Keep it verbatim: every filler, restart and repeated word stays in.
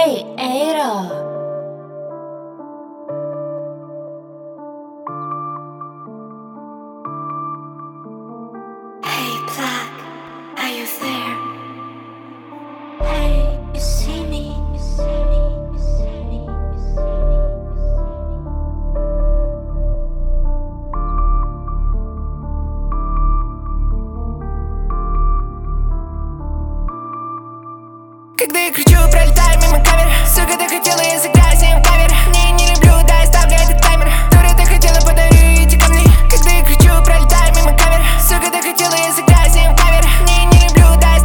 Hey, Ada. Hey, Black, are you there? Hey, you see me? You see me? You see me? You see me? Когда я кричу, пролетаю мимо камер. Сука, ты хотела, я сыграю с ним в кавер. Не, не люблю, да, я ставлю этот таймер. Дура, ты хотела, подарю эти камни. Когда я кричу, пролетаю мимо камер. Сука, ты хотела, я сыграю с ним в кавер. Не, не люблю, да,